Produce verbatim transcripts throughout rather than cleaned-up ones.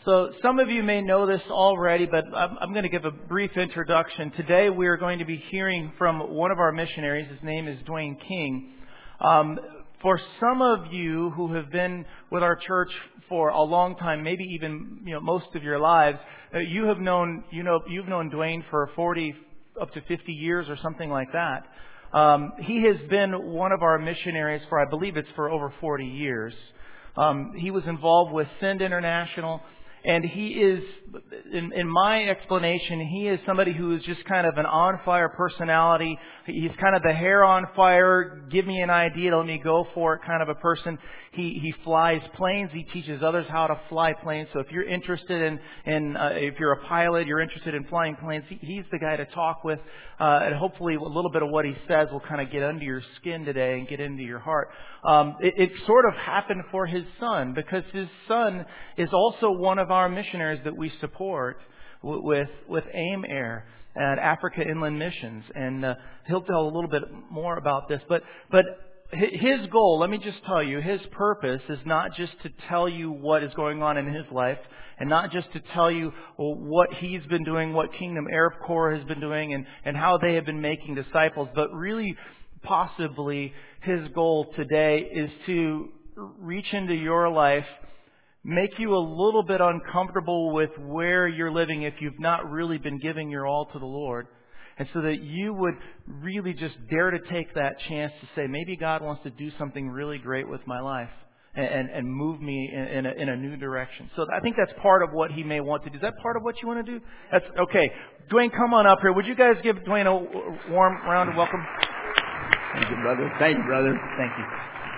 So some of you may know this already, but I'm, I'm going to give a brief introduction. Today we are going to be hearing from one of our missionaries. His name is Dwayne King. Um, for some of you who have been with our church for a long time, maybe even you know most of your lives, uh, you have known you know you've known Dwayne for forty up to fifty years or something like that. Um, he has been one of our missionaries for, I believe it's for over forty years. Um, he was involved with Send International, and he is, in, in my explanation, he is somebody who is just kind of an on-fire personality. He's kind of the hair on fire, give me an idea, let me go for it kind of a person. He he flies planes. He teaches others how to fly planes. So if you're interested in, in uh, if you're a pilot, you're interested in flying planes, he, he's the guy to talk with. Uh, and hopefully a little bit of what he says will kind of get under your skin today and get into your heart. Um, it, it sort of happened for his son, because his son is also one of our missionaries that we support with with AIM Air at Africa Inland Missions, and uh, he'll tell a little bit more about this. But but his goal, let me just tell you, his purpose is not just to tell you what is going on in his life, and not just to tell you what he's been doing, what Kingdom Arab Corps has been doing, and and how they have been making disciples, but really possibly his goal today is to reach into your life, make you a little bit uncomfortable with where you're living if you've not really been giving your all to the Lord. And so that you would really just dare to take that chance to say, maybe God wants to do something really great with my life and, and, and move me in, in, a, in a new direction. So I think that's part of what he may want to do. Is that part of what you want to do? That's okay. Dwayne, come on up here. Would you guys give Dwayne a warm round of welcome? Thank you, brother. Thank you, brother. Thank you.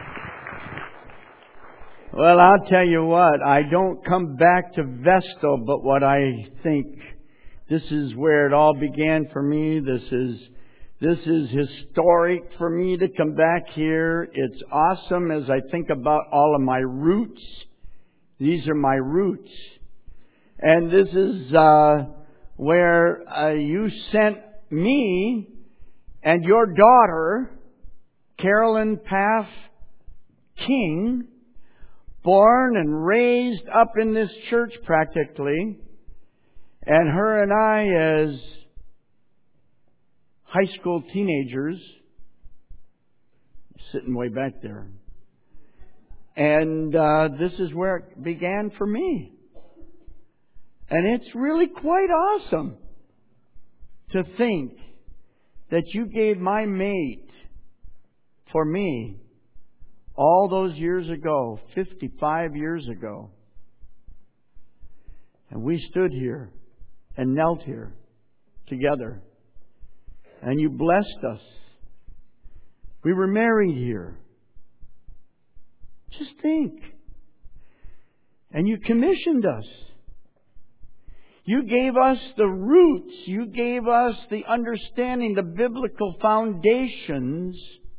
Well, I'll tell you what, I don't come back to Vestal, but what I think, this is where it all began for me. This is, this is historic for me to come back here. It's awesome as I think about all of my roots. These are my roots. And this is, uh, where, uh, you sent me and your daughter, Carolyn Paff King, born and raised up in this church practically, and her and I as high school teenagers, sitting way back there. And uh, this is where it began for me. And it's really quite awesome to think that you gave my mate for me all those years ago, fifty-five years ago. And we stood here and knelt here together. And you blessed us. We were married here. Just think. And you commissioned us. You gave us the roots. You gave us the understanding, the biblical foundations,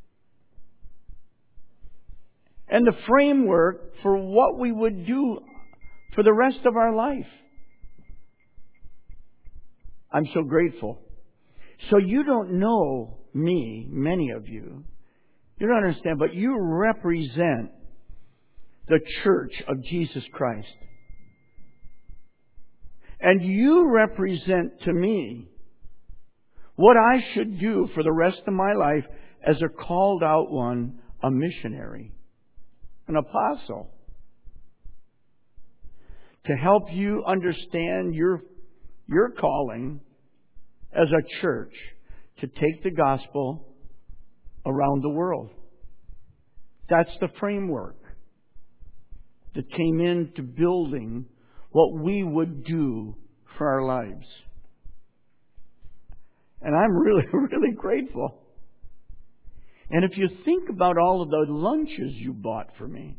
and the framework for what we would do for the rest of our life. I'm so grateful. So you don't know me, many of you. You don't understand, but you represent the church of Jesus Christ. And you represent to me what I should do for the rest of my life as a called out one, a missionary, an apostle. To help you understand your, your calling as a church to take the gospel around the world. That's the framework that came into building what we would do for our lives. And I'm really, really grateful. And if you think about all of the lunches you bought for me,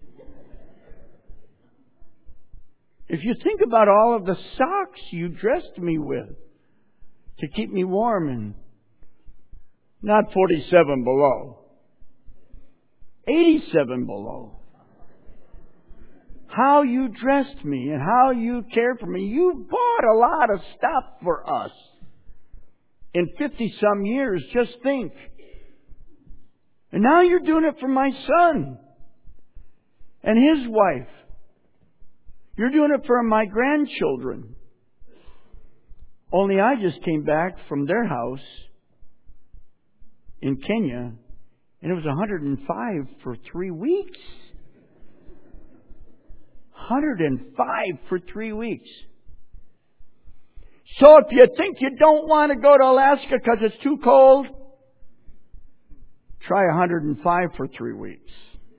if you think about all of the socks you dressed me with to keep me warm and not forty-seven below, eighty-seven below, how you dressed me and how you cared for me. You bought a lot of stuff for us. In fifty-some years, just think. And now you're doing it for my son and his wife. You're doing it for my grandchildren. Only I just came back from their house in Kenya, and it was one hundred five for three weeks. one hundred five for three weeks. So if you think you don't want to go to Alaska because it's too cold, try one hundred five for three weeks.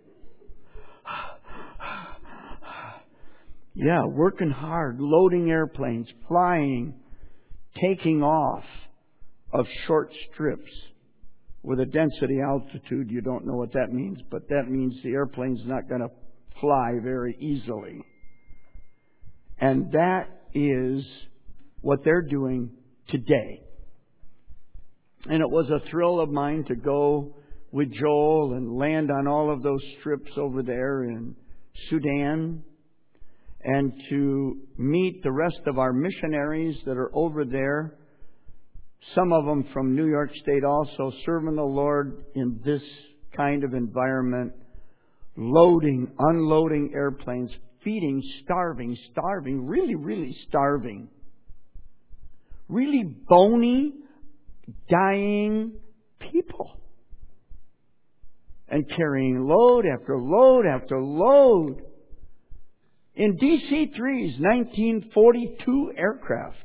Yeah, working hard, loading airplanes, flying, taking off of short strips with a density altitude. You don't know what that means, but that means the airplane's not going to fly very easily. And that is what they're doing today. And it was a thrill of mine to go with Joel and land on all of those strips over there in Sudan, and to meet the rest of our missionaries that are over there, some of them from New York State also, serving the Lord in this kind of environment, loading, unloading airplanes, feeding, starving, starving, really, really starving. Really bony, dying people. And carrying load after load after load. In D C three's nineteen forty-two aircraft.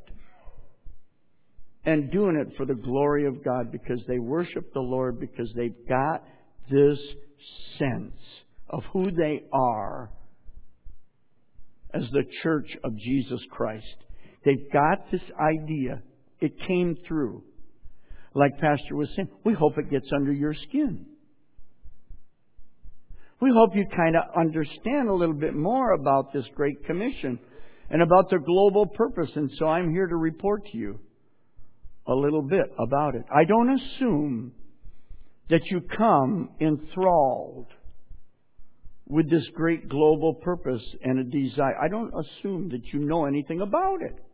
And doing it for the glory of God, because they worship the Lord, because they've got this sense of who they are as the Church of Jesus Christ. They've got this idea. It came through. Like Pastor was saying, we hope it gets under your skin. We hope you kind of understand a little bit more about this Great Commission and about the global purpose. And so I'm here to report to you a little bit about it. I don't assume that you come enthralled with this great global purpose and a desire. I don't assume that you know anything about it.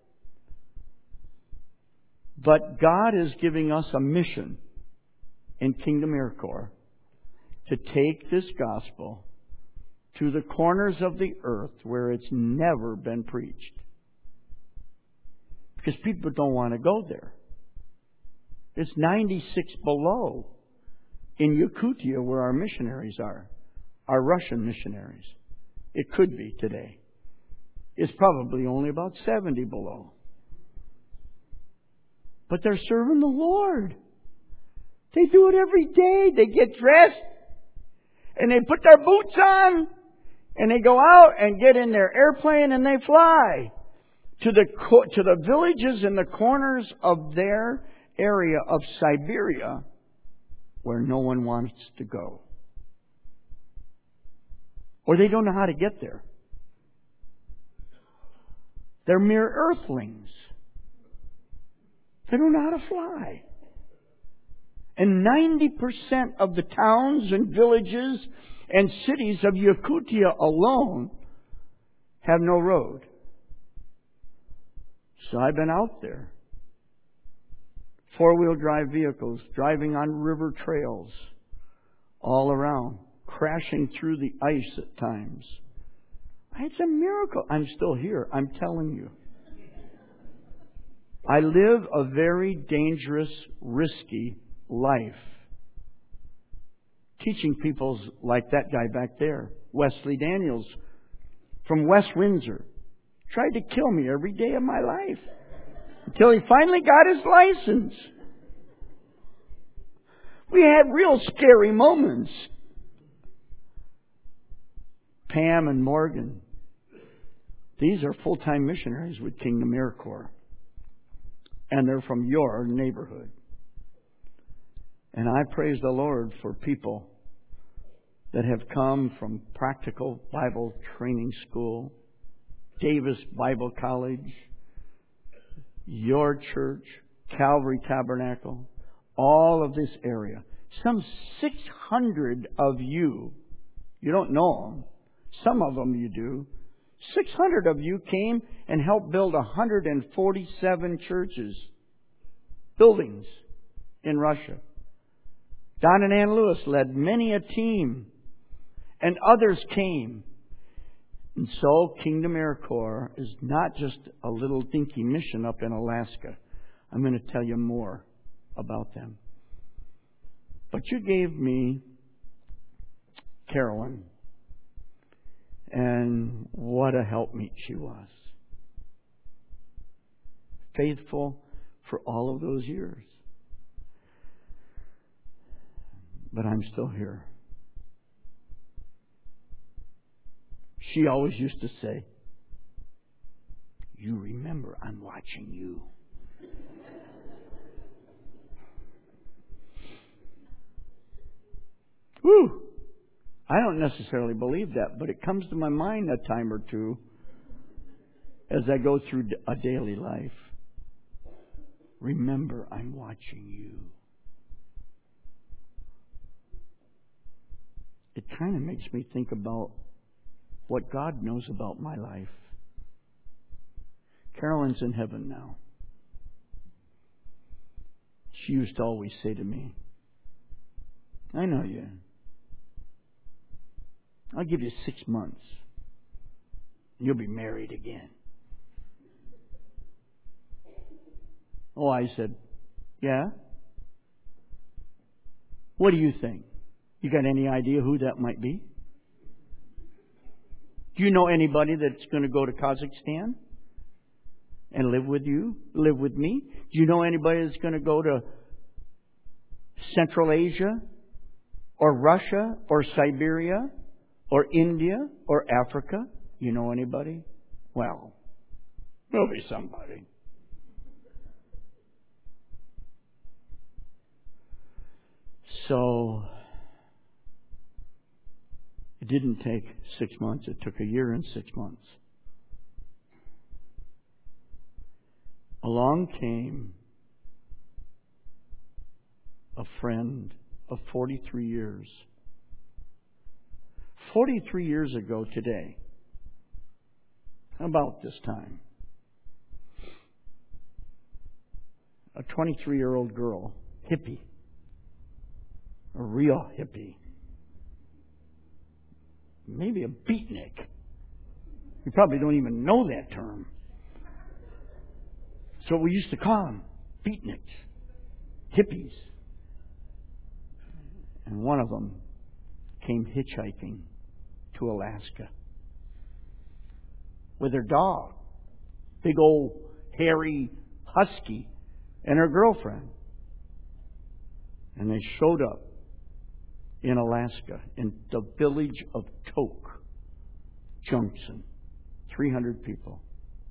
But God is giving us a mission in Kingdom AirCorps to take this gospel to the corners of the earth where it's never been preached. Because people don't want to go there. It's ninety-six below in Yakutia where our missionaries are. Our Russian missionaries. It could be today. It's probably only about seventy below. But they're serving the Lord. They do it every day. They get dressed and they put their boots on and they go out and get in their airplane and they fly to the to the villages in the corners of their area of Siberia where no one wants to go. Or they don't know how to get there. They're mere earthlings. They don't know how to fly. And ninety percent of the towns and villages and cities of Yakutia alone have no road. So I've been out there. Four-wheel drive vehicles driving on river trails all around, crashing through the ice at times. It's a miracle. I'm still here. I'm telling you. I live a very dangerous, risky life. Teaching people like that guy back there, Wesley Daniels, from West Windsor, tried to kill me every day of my life until he finally got his license. We had real scary moments. Pam and Morgan, these are full-time missionaries with Kingdom AirCorps. And they're from your neighborhood. And I praise the Lord for people that have come from Practical Bible Training School, Davis Bible College, your church, Calvary Tabernacle, all of this area. Some six hundred of you, you don't know them, some of them you do, six hundred of you came and helped build one hundred forty-seven churches, buildings in Russia. Don and Ann Lewis led many a team, and others came. And so Kingdom Air Corps is not just a little dinky mission up in Alaska. I'm going to tell you more about them. But you gave me Carolyn. And what a helpmeet she was. Faithful for all of those years. But I'm still here. She always used to say, "You remember, I'm watching you." Whew! I don't necessarily believe that, but it comes to my mind a time or two as I go through a daily life. Remember, I'm watching you. It kind of makes me think about what God knows about my life. Carolyn's in heaven now. She used to always say to me, "I know you. I'll give you six months. You'll be married again." Oh, I said, "Yeah? What do you think? You got any idea who that might be? Do you know anybody that's going to go to Kazakhstan and live with you, live with me? Do you know anybody that's going to go to Central Asia or Russia or Siberia or India or Africa? You know anybody?" Well, there'll be somebody. So it didn't take six months. It took a year and six months. Along came a friend of forty-three years. forty-three years ago today, about this time, a twenty-three-year-old girl, hippie, a real hippie, maybe a beatnik. You probably don't even know that term. So we used to call them beatniks, hippies. And one of them came hitchhiking to Alaska with her dog, big old hairy husky, and her girlfriend. And they showed up in Alaska, in the village of Tok Junction, three hundred people.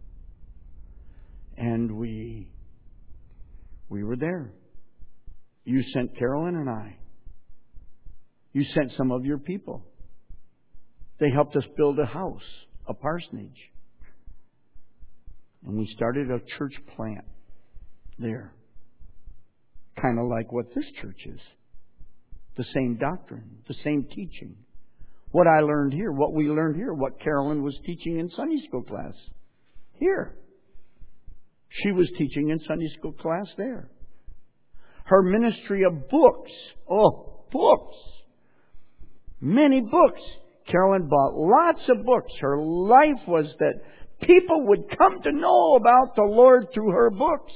And we we were there. You sent Carolyn and I. You sent some of your people. They helped us build a house, a parsonage. And we started a church plant there. Kind of like what this church is. The same doctrine, the same teaching. What I learned here, what we learned here, what Carolyn was teaching in Sunday school class. Here. She was teaching in Sunday school class there. Her ministry of books. Oh, books. Many books. Carolyn bought lots of books. Her life was that people would come to know about the Lord through her books.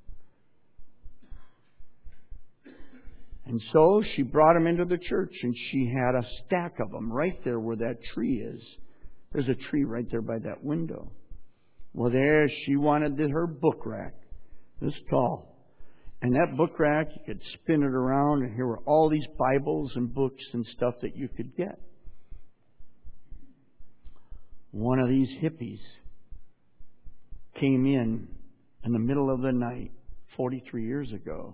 And so she brought them into the church, and she had a stack of them right there where that tree is. There's a tree right there by that window. Well, there she wanted her book rack, this tall. And that book rack, you could spin it around, and here were all these Bibles and books and stuff that you could get. One of these hippies came in in the middle of the night, forty-three years ago,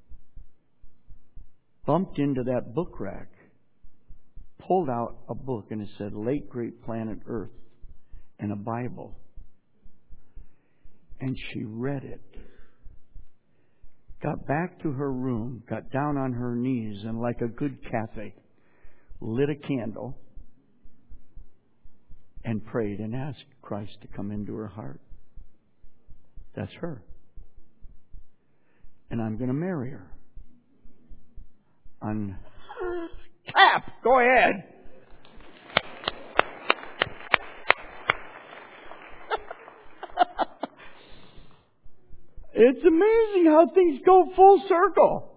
bumped into that book rack, pulled out a book, and it said, "Late Great Planet Earth," and a Bible. And she read it. Got back to her room, got down on her knees, and like a good Catholic, lit a candle and prayed and asked Christ to come into her heart. That's her. And I'm going to marry her. On clap, go ahead. It's amazing how things go full circle.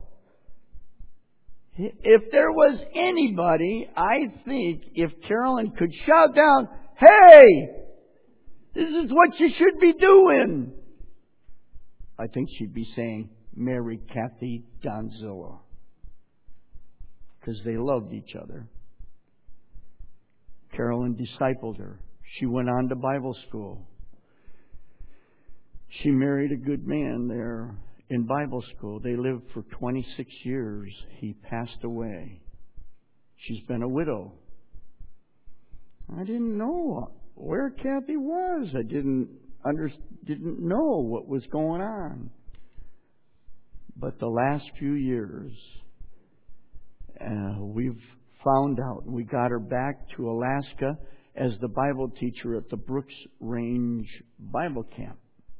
If there was anybody, I think if Carolyn could shout down, "Hey, this is what you should be doing," I think she'd be saying, "Marry Kathy Donzilla." Because they loved each other. Carolyn discipled her. She went on to Bible school. She married a good man there in Bible school. They lived for twenty-six years. He passed away. She's been a widow. I didn't know where Kathy was. I didn't under, didn't know what was going on. But the last few years, uh, we've found out. We got her back to Alaska as the Bible teacher at the Brooks Range Bible Camp.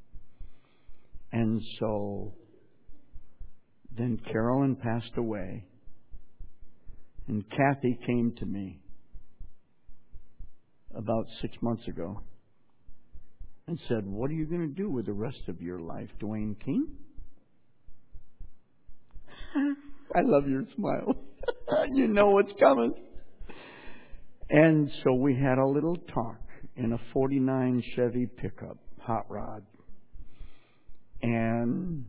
And so then Carolyn passed away. And Kathy came to me about six months ago and said, "What are you going to do with the rest of your life, Dwayne King?" I love your smile. You know what's coming. And so we had a little talk in a forty-nine Chevy pickup, hot rod. And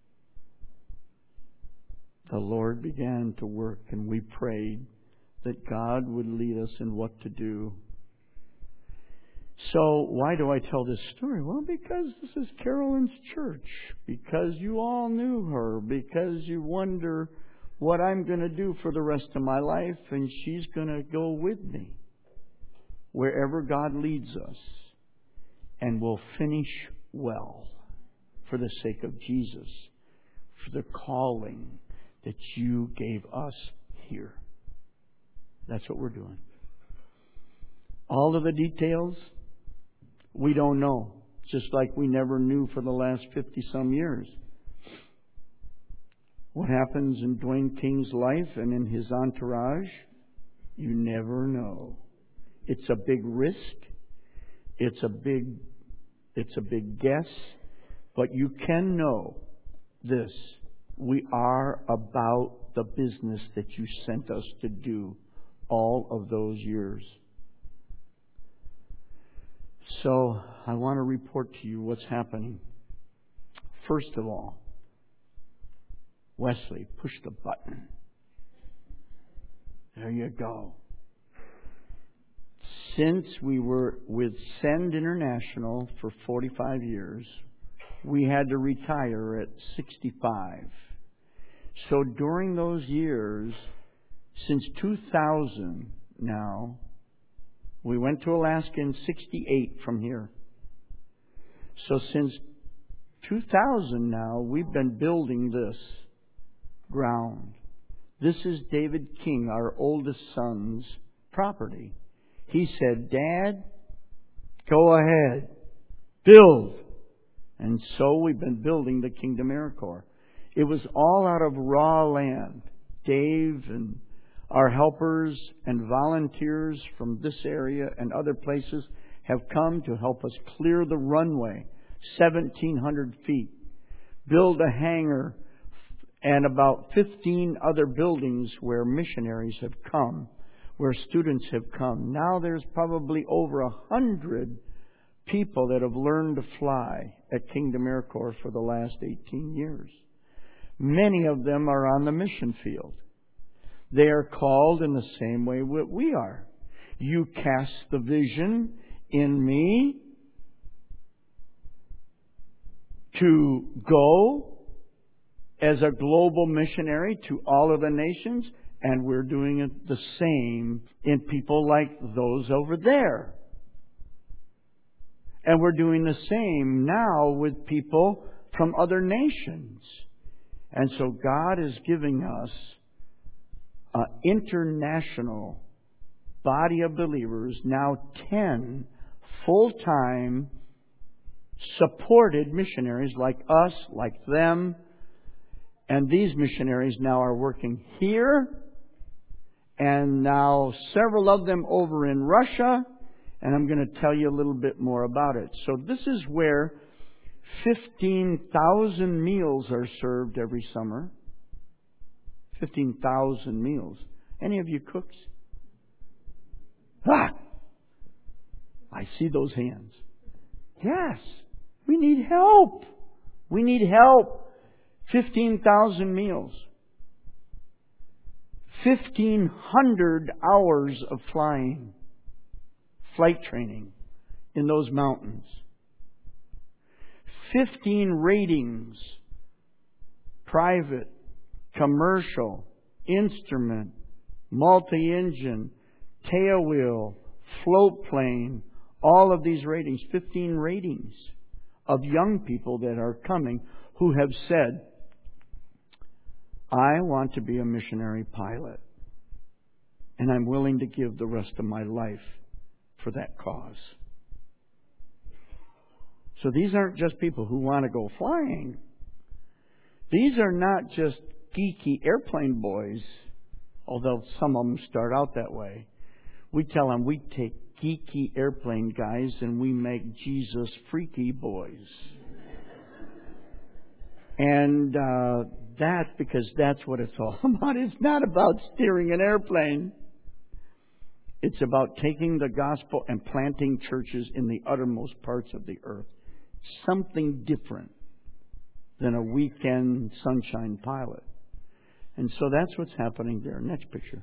the Lord began to work, and we prayed that God would lead us in what to do. So why do I tell this story? Well, because this is Carolyn's church. Because you all knew her. Because you wonder what I'm going to do for the rest of my life, and she's going to go with me wherever God leads us, and we'll finish well for the sake of Jesus, for the calling that you gave us here. That's what we're doing. All of the details, we don't know, just like we never knew for the last fifty-some years. What happens in Dwayne King's life and in his entourage, you never know. It's a big risk. It's a big, it's a big guess. But you can know this. We are about the business that you sent us to do all of those years. So I want to report to you what's happening. First of all, Wesley, push the button. There you go. Since we were with Send International for forty-five years, we had to retire at sixty-five. So during those years, since two thousand now, we went to Alaska in sixty-eight from here. So since two thousand now, we've been building this ground. This is David King, our oldest son's property. He said, "Dad, go ahead, build." And so we've been building the Kingdom Air Corps. It was all out of raw land. Dave and our helpers and volunteers from this area and other places have come to help us clear the runway, seventeen hundred feet, build a hangar, and about fifteen other buildings where missionaries have come, where students have come. Now there's probably over a hundred people that have learned to fly at Kingdom Air Corps for the last eighteen years. Many of them are on the mission field. They are called in the same way that we are. You cast the vision in me to go as a global missionary to all of the nations, and we're doing it the same in people like those over there. And we're doing the same now with people from other nations. And so God is giving us an international body of believers, now ten full-time supported missionaries like us, like them. And these missionaries now are working here, and now several of them over in Russia. And I'm going to tell you a little bit more about it. So this is where fifteen thousand meals are served every summer. fifteen thousand meals. Any of you cooks? Ah! I see those hands. Yes. We need help. We need help. fifteen thousand meals. fifteen hundred hours of flying. Flight training in those mountains. fifteen ratings. Private, commercial, instrument, multi-engine, tailwheel, float plane, all of these ratings, fifteen ratings of young people that are coming who have said, I want to be a missionary pilot, and I'm willing to give the rest of my life for that cause. So these aren't just people who want to go flying. These are not just geeky airplane boys, although some of them start out that way. We tell them we take geeky airplane guys and we make Jesus freaky boys. And uh, that's because that's what it's all about. It's not about steering an airplane. It's about taking the gospel and planting churches in the uttermost parts of the earth. Something different than a weekend sunshine pilot. And so that's what's happening there. Next picture.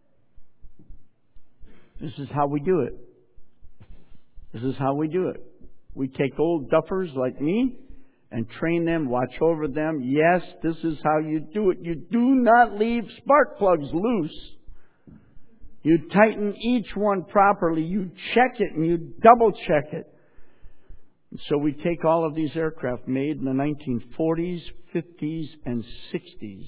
This is how we do it. This is how we do it. We take old duffers like me and train them, watch over them. Yes, this is how you do it. You do not leave spark plugs loose. You tighten each one properly. You check it and you double check it. And so we take all of these aircraft made in the nineteen forties, fifties, and sixties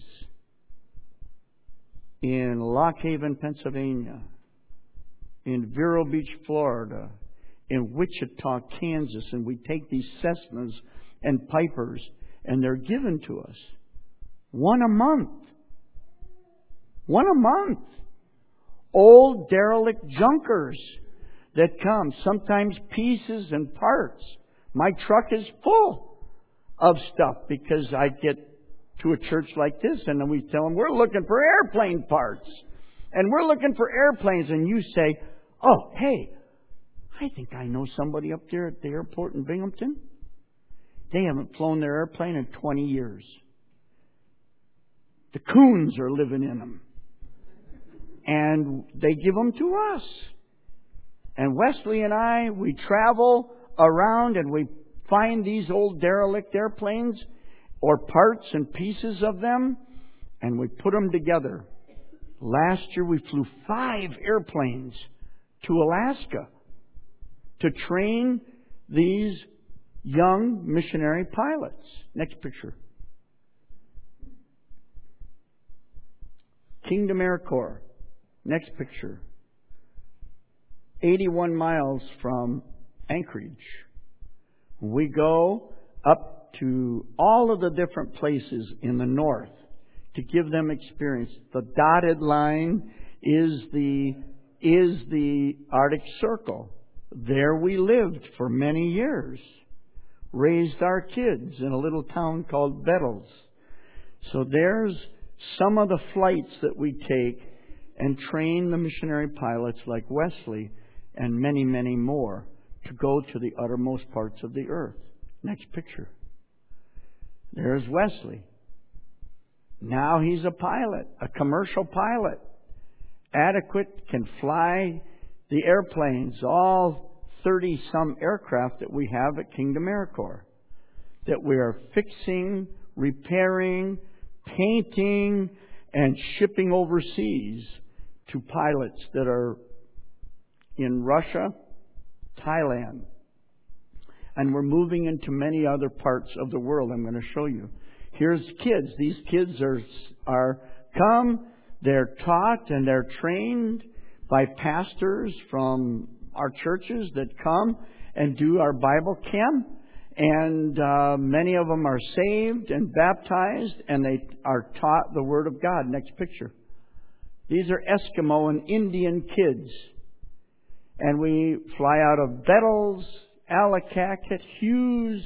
in Lock Haven, Pennsylvania, in Vero Beach, Florida, in Wichita, Kansas, and we take these Cessnas and Pipers, and they're given to us. One a month. One a month. Old derelict junkers that come, sometimes pieces and parts. My truck is full of stuff because I get to a church like this and then we tell them, we're looking for airplane parts. And we're looking for airplanes. And you say, oh, hey, I think I know somebody up there at the airport in Binghamton. They haven't flown their airplane in twenty years. The coons are living in them. And they give them to us. And Wesley and I, we travel around and we find these old derelict airplanes or parts and pieces of them, and we put them together. Last year we flew five airplanes to Alaska to train these young missionary pilots. Next picture. Kingdom Air Corps. Next picture. eighty-one miles from Anchorage. We go up to all of the different places in the north to give them experience. The dotted line is the is the Arctic Circle. There we lived for many years. Raised our kids in a little town called Bettles. So there's some of the flights that we take and train the missionary pilots like Wesley and many, many more to go to the uttermost parts of the earth. Next picture. There's Wesley. Now he's a pilot, a commercial pilot. Adequate, can fly the airplanes, all thirty-some aircraft that we have at Kingdom Air Corps, that we are fixing, repairing, painting, and shipping overseas to pilots that are in Russia, Thailand. And we're moving into many other parts of the world. I'm going to show you. Here's kids. These kids are, are come, they're taught and they're trained by pastors from our churches that come and do our Bible camp. And uh, many of them are saved and baptized, and they are taught the Word of God. Next picture. These are Eskimo and Indian kids. And we fly out of Bettles, Allakaket, Hughes,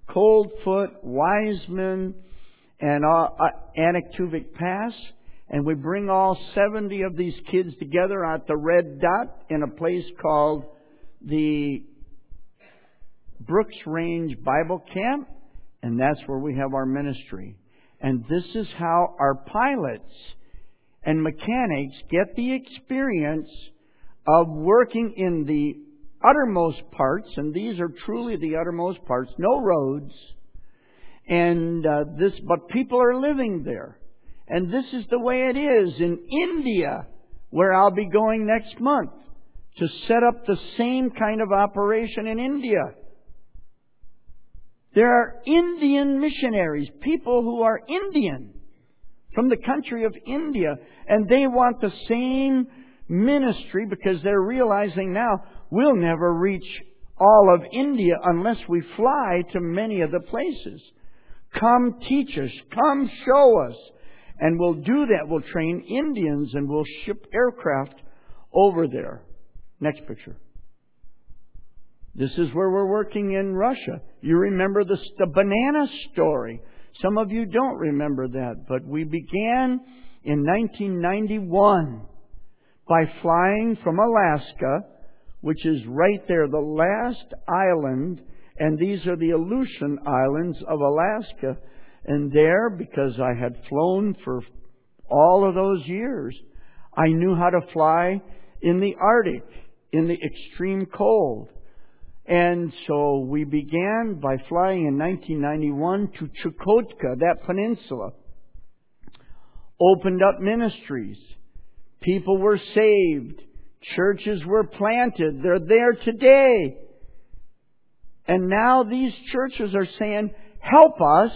Coldfoot, Wiseman, and uh, Anaktuvik Pass. And we bring all seventy of these kids together at the Red Dot in a place called the Brooks Range Bible Camp. And that's where we have our ministry. And this is how our pilots and mechanics get the experience of working in the uttermost parts, and these are truly the uttermost parts, no roads, and uh, this, but people are living there. And this is the way it is in India, where I'll be going next month to set up the same kind of operation in India. There are Indian missionaries, people who are Indian, from the country of India, and they want the same ministry because they're realizing now we'll never reach all of India unless we fly to many of the places. Come teach us, come show us, and we'll do that. We'll train Indians and we'll ship aircraft over there. Next picture. This is where we're working in Russia. You remember the, the banana story. Some of you don't remember that, but we began in nineteen ninety-one by flying from Alaska, which is right there, the last island, and these are the Aleutian Islands of Alaska. And there, because I had flown for all of those years, I knew how to fly in the Arctic, in the extreme cold. And so we began by flying in nineteen ninety-one to Chukotka, that peninsula. Opened up ministries. People were saved. Churches were planted. They're there today. And now these churches are saying, help us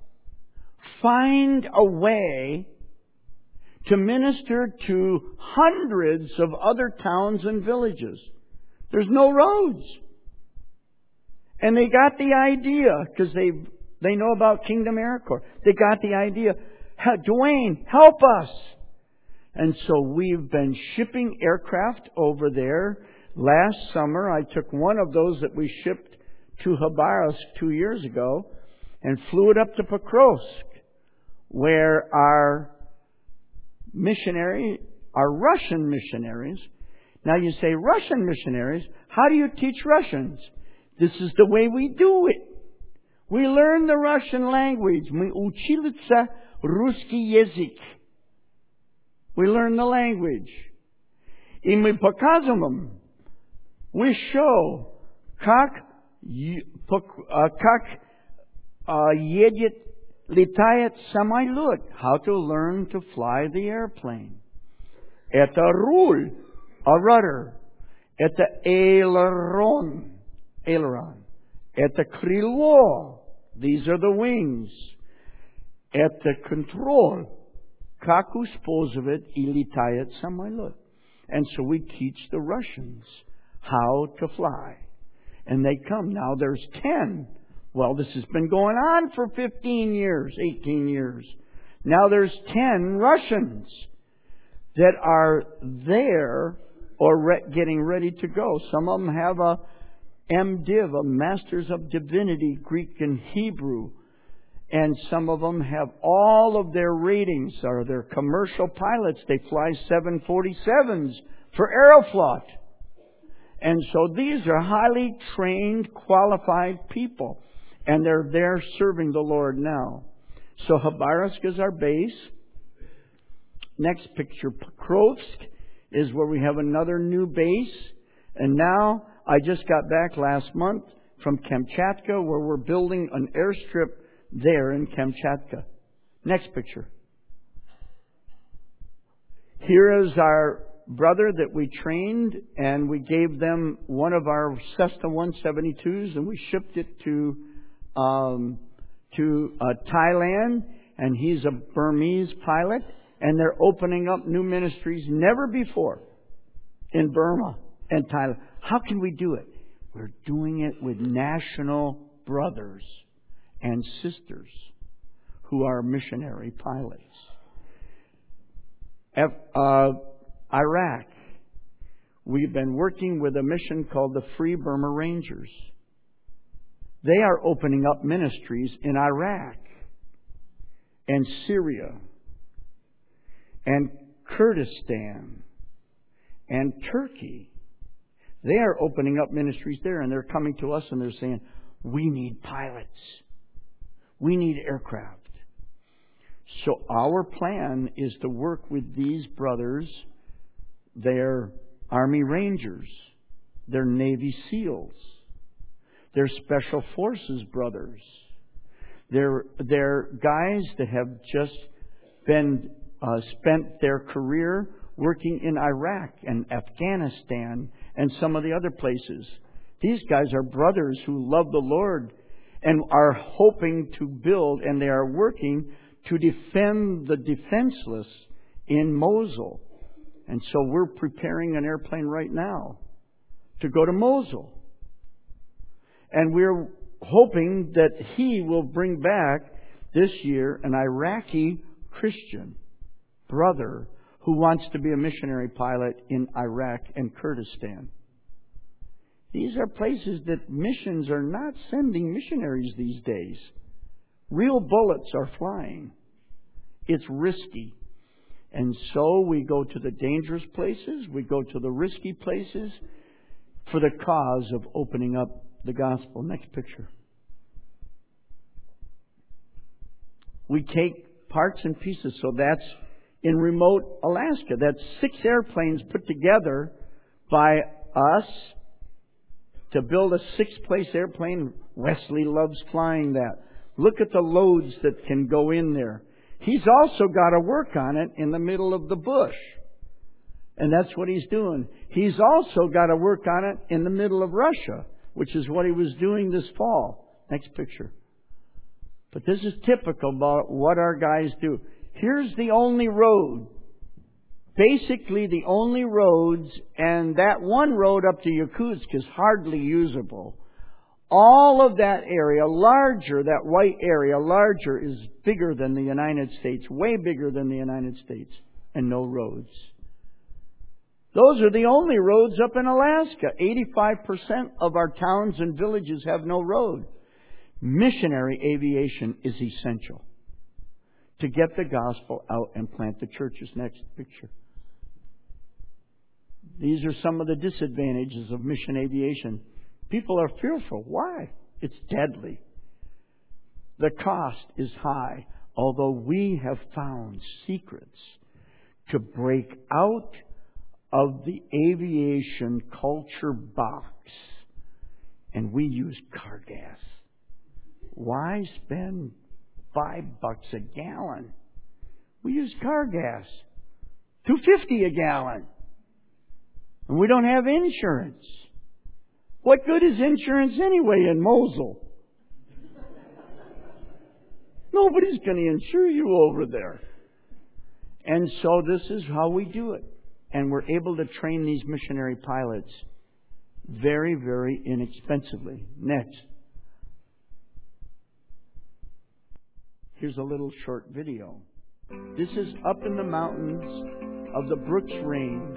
find a way to minister to hundreds of other towns and villages. There's no roads. And they got the idea, because they they know about Kingdom Air Corps. They got the idea, Dwayne, help us. And so we've been shipping aircraft over there. Last summer, I took one of those that we shipped to Khabarovsk two years ago and flew it up to Pokrovsk, where our missionary, our Russian missionaries, now you say Russian missionaries, how do you teach Russians? This is the way we do it. We learn the Russian language. Мы учились русский язык. We learn the language. И мы показываем, we show, как, как едет, летает самолет. How to learn to fly the airplane. Это руль, a rudder. Это aileron. Aileron. Это крыло. These are the wings. Это control. Как использовать и летает самолет. And so we teach the Russians how to fly. And they come. Now there's ten. Well, this has been going on for fifteen years, eighteen years. Now there's ten Russians that are there or re- getting ready to go. Some of them have a MDiv, a Masters of Divinity, Greek and Hebrew. And some of them have all of their ratings, or their commercial pilots. They fly seven forty-sevens for Aeroflot. And so these are highly trained, qualified people. And they're there serving the Lord now. So Khabarovsk is our base. Next picture, Pokrovsk, is where we have another new base. And now, I just got back last month from Kamchatka, where we're building an airstrip there in Kamchatka. Next picture. Here is our brother that we trained, and we gave them one of our Cessna one seventy-twos, and we shipped it to um, to uh, Thailand, and he's a Burmese pilot, and they're opening up new ministries never before in Burma and Thailand. How can we do it? We're doing it with national brothers and sisters who are missionary pilots. F, uh, Iraq. We've been working with a mission called the Free Burma Rangers. They are opening up ministries in Iraq and Syria and Kurdistan and Turkey. They are opening up ministries there, and they're coming to us and they're saying, we need pilots. We need aircraft. So our plan is to work with these brothers. They're Army Rangers. They're Navy SEALs. They're Special Forces brothers. They're, they're guys that have just been uh, spent their career working in Iraq and Afghanistan and some of the other places. These guys are brothers who love the Lord and are hoping to build, and they are working to defend the defenseless in Mosul. And so we're preparing an airplane right now to go to Mosul. And we're hoping that he will bring back this year an Iraqi Christian brother who wants to be a missionary pilot in Iraq and Kurdistan. These are places that missions are not sending missionaries these days. Real bullets are flying. It's risky. And so we go to the dangerous places, we go to the risky places for the cause of opening up the gospel. Next picture. We take parts and pieces. So that's in remote Alaska. That's six airplanes put together by us to build a six-place airplane. Wesley loves flying that. Look at the loads that can go in there. He's also got to work on it in the middle of the bush. And that's what he's doing. He's also got to work on it in the middle of Russia, which is what he was doing this fall. Next picture. But this is typical about what our guys do. Here's the only road. Basically the only roads, and that one road up to Yakutsk is hardly usable. All of that area, larger, that white area, larger, is bigger than the United States, way bigger than the United States, and no roads. Those are the only roads up in Alaska. eighty-five percent of our towns and villages have no road. Missionary aviation is essential to get the gospel out and plant the churches. Next picture. These are some of the disadvantages of mission aviation. People are fearful. Why? It's deadly. The cost is high, although we have found secrets to break out of the aviation culture box. And we use car gas. Why spend five bucks a gallon? We use car gas. two fifty a gallon. And we don't have insurance. What good is insurance anyway in Mosul? Nobody's going to insure you over there. And so this is how we do it. And we're able to train these missionary pilots very, very inexpensively. Next. Here's a little short video. This is up in the mountains of the Brooks Range.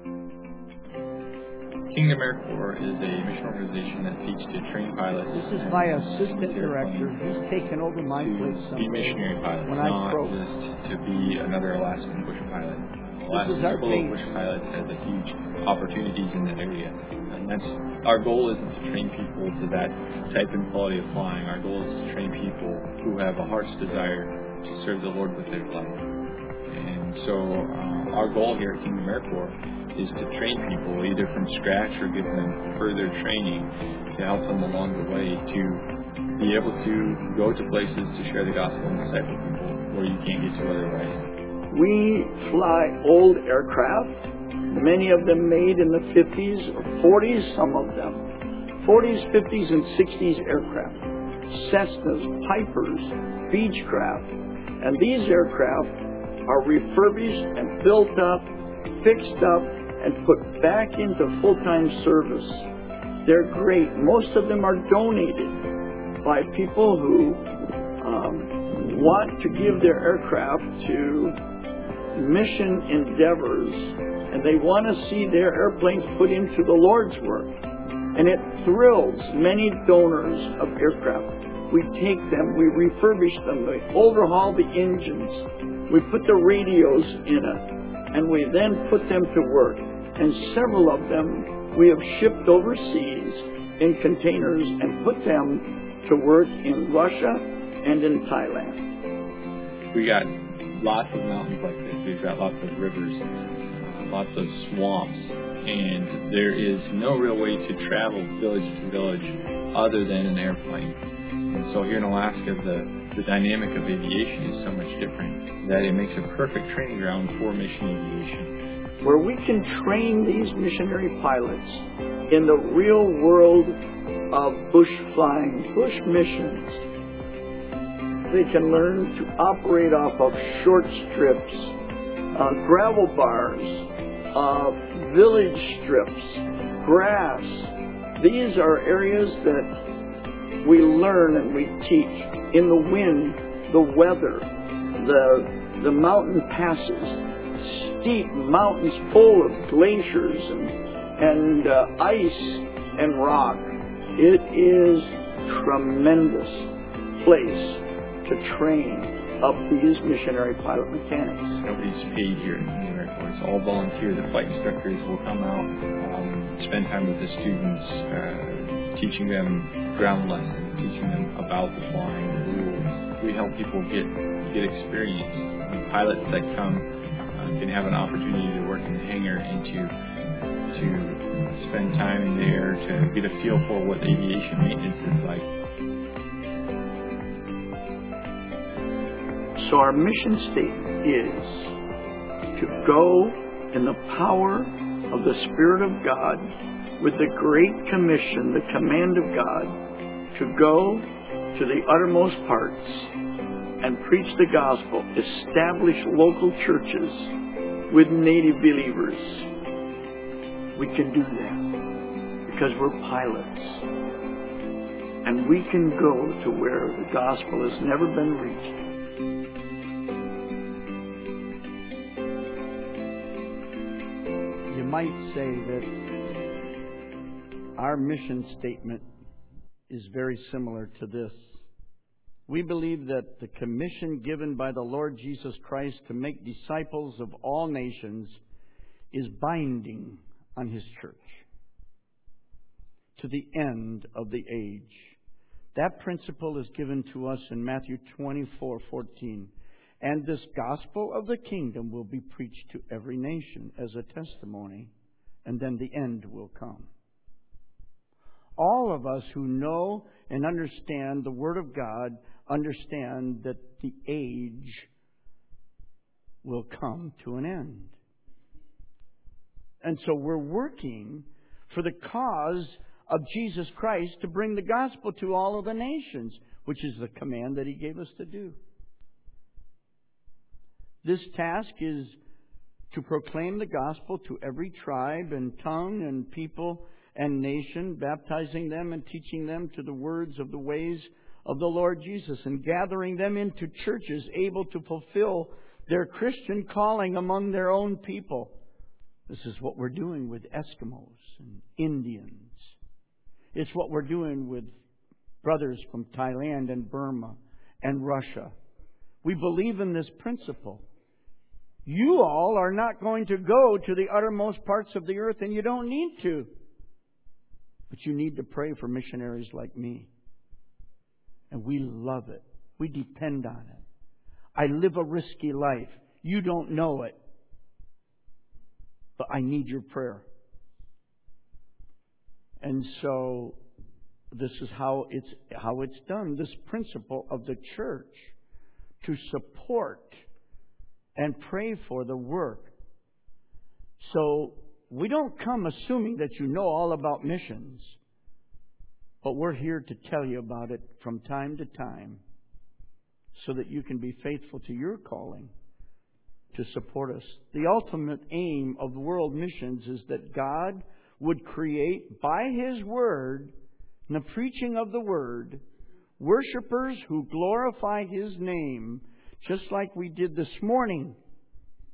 Kingdom Air Corps is a mission organization that seeks to train pilots. This is my assistant director. He's taken over my place someday. Be missionary pilots, when not I croak. just to be another Alaskan bush pilot. This is our Alaska base. Bush Pilots has a huge opportunities in that area, and that's our goal isn't to train people to that type and quality of flying. Our goal is to train people who have a heart's desire to serve the Lord with their life. And so uh, our goal here at Kingdom Air Corps is to train people either from scratch or give them further training to help them along the way to be able to go to places to share the gospel and disciple people where you can't get to otherwise. We fly old aircraft, many of them made in the fifties or forties, some of them. forties, fifties, and sixties aircraft. Cessnas, Pipers, Beechcraft. And these aircraft are refurbished and built up, fixed up, and put back into full-time service. They're great. Most of them are donated by people who um, want to give their aircraft to mission endeavors, and they want to see their airplanes put into the Lord's work. And it thrills many donors of aircraft. We take them, we refurbish them, we overhaul the engines, we put the radios in it, and we then put them to work. And several of them we have shipped overseas in containers and put them to work in Russia and in Thailand. We got lots of mountains like this. We've got lots of rivers, uh, lots of swamps, and there is no real way to travel village to village other than an airplane. And so here in Alaska, the, the dynamic of aviation is so much different that it makes a perfect training ground for mission aviation. Where we can train these missionary pilots in the real world of bush flying, bush missions. They can learn to operate off of short strips, uh, gravel bars, uh, village strips, grass. These are areas that we learn and we teach. In the wind, the weather, the, the mountain passes, steep mountains full of glaciers and, and uh, ice and rock. It is a tremendous place to train up these missionary pilot mechanics. Nobody's paid here in the Air Force. It's all volunteer. The flight instructors will come out, um, spend time with the students, uh, teaching them ground lessons, teaching them about the flying, the rules. We help people get get experience. The pilots that come uh, can have an opportunity to work in the hangar and to to spend time in there to get a feel for what aviation maintenance is like. So our mission statement is to go in the power of the Spirit of God with the Great Commission, the command of God, to go to the uttermost parts and preach the gospel, establish local churches with native believers. We can do that because we're pilots. And we can go to where the gospel has never been reached. You might say that our mission statement is very similar to this. We believe that the commission given by the Lord Jesus Christ to make disciples of all nations is binding on His church to the end of the age. That principle is given to us in Matthew twenty-four fourteen. And this gospel of the kingdom will be preached to every nation as a testimony, and then the end will come. All of us who know and understand the Word of God understand that the age will come to an end. And so we're working for the cause of Jesus Christ to bring the gospel to all of the nations, which is the command that He gave us to do. This task is to proclaim the gospel to every tribe and tongue and people and nation, baptizing them and teaching them to the words of the ways of the Lord Jesus, and gathering them into churches able to fulfill their Christian calling among their own people. This is what we're doing with Eskimos and Indians. It's what we're doing with brothers from Thailand and Burma and Russia. We believe in this principle. You all are not going to go to the uttermost parts of the earth, and you don't need to. But you need to pray for missionaries like me. And we love it. We depend on it. I live a risky life. You don't know it. But I need your prayer. And so this is how it's how it's done. This principle of the church to support and pray for the work. So we don't come assuming that you know all about missions, but we're here to tell you about it from time to time so that you can be faithful to your calling to support us. The ultimate aim of world missions is that God would create by His Word and the preaching of the Word worshipers who glorify His name, just like we did this morning.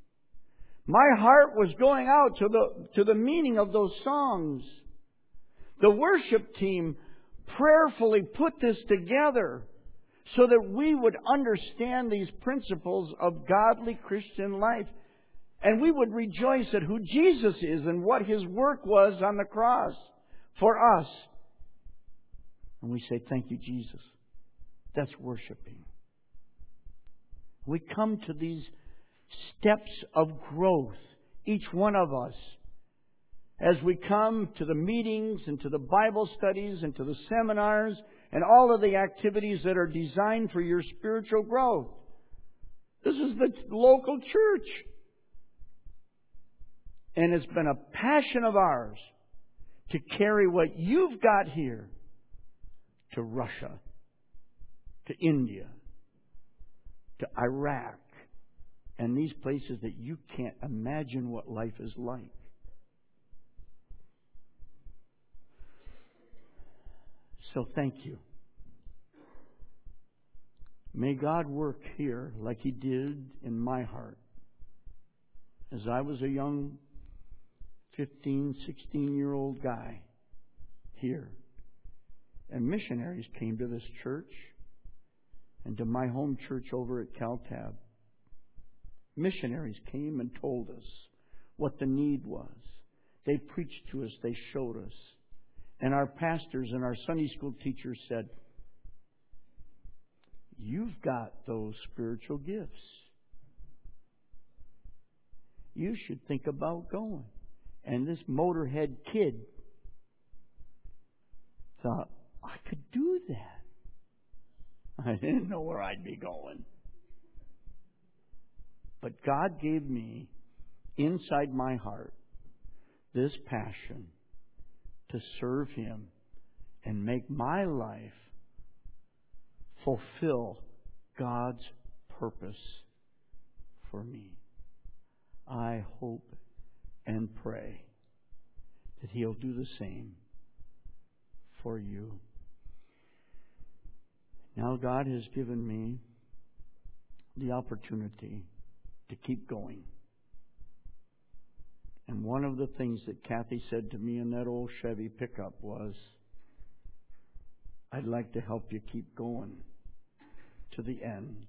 My heart was going out to the, to the meaning of those songs. The worship team prayerfully put this together so that we would understand these principles of godly Christian life. And we would rejoice at who Jesus is and what His work was on the cross for us. And we say, thank you, Jesus. That's worshiping. We come to these steps of growth, each one of us, as we come to the meetings and to the Bible studies and to the seminars and all of the activities that are designed for your spiritual growth. This is the local church. And it's been a passion of ours to carry what you've got here to Russia, to India, to Iraq, and these places that you can't imagine what life is like. So thank you. May God work here like He did in my heart. As I was a young fifteen, sixteen-year-old guy here, and missionaries came to this church and to my home church over at Caltab. Missionaries came and told us what the need was. They preached to us. They showed us. And our pastors and our Sunday school teachers said, you've got those spiritual gifts. You should think about going. And this motorhead kid thought, I could do that. I didn't know where I'd be going. But God gave me, inside my heart, this passion to serve Him and make my life fulfill God's purpose for me. I hope and pray that He'll do the same for you. Now God has given me the opportunity to keep going. And one of the things that Kathy said to me in that old Chevy pickup was, I'd like to help you keep going to the end.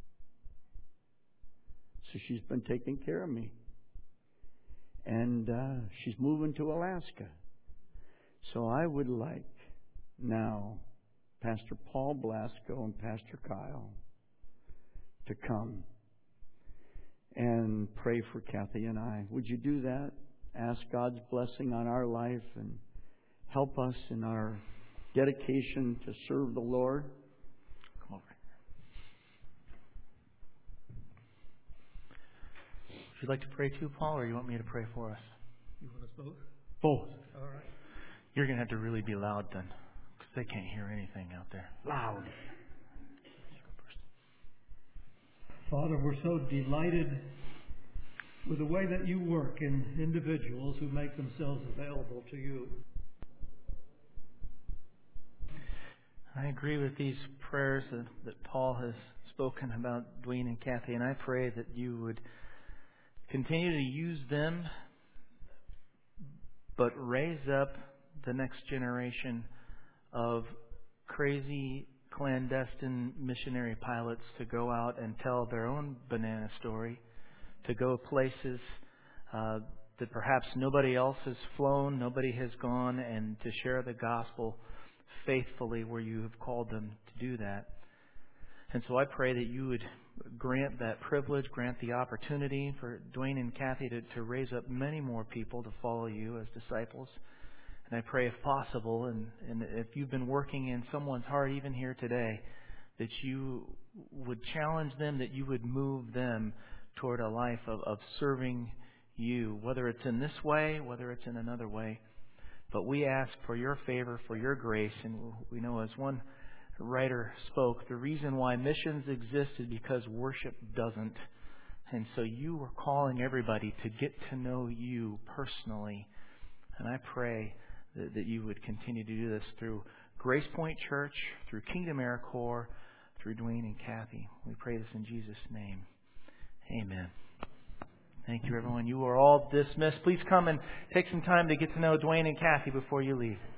So she's been taking care of me. And uh, she's moving to Alaska. So I would like now Pastor Paul Blasco and Pastor Kyle to come and pray for Kathy and I. Would you do that? Ask God's blessing on our life and help us in our dedication to serve the Lord. Come over. Would you like to pray too, Paul, or you want me to pray for us? You want us both? Both. All right. You're going to have to really be loud then, because they can't hear anything out there. Loud. Father, we're so delighted with the way that you work in individuals who make themselves available to you. I agree with these prayers that, that Paul has spoken about Dwayne and Kathy, and I pray that you would continue to use them, but raise up the next generation of crazy clandestine missionary pilots to go out and tell their own banana story, to go places uh, that perhaps nobody else has flown, nobody has gone, and to share the gospel faithfully where you have called them to do that. And so I pray that you would grant that privilege, grant the opportunity for Dwayne and Kathy to, to raise up many more people to follow you as disciples. And I pray, if possible, and, and if you've been working in someone's heart even here today, that you would challenge them, that you would move them toward a life of, of serving you, whether it's in this way, whether it's in another way. But we ask for your favor, for your grace, and we know, as one writer spoke, the reason why missions exist is because worship doesn't. And so you are calling everybody to get to know you personally. And I pray that, that you would continue to do this through Grace Point Church, through Kingdom AirCorps, through Dwayne and Kathy. We pray this in Jesus' name. Amen. Thank you, everyone. You are all dismissed. Please come and take some time to get to know Dwayne and Kathy before you leave.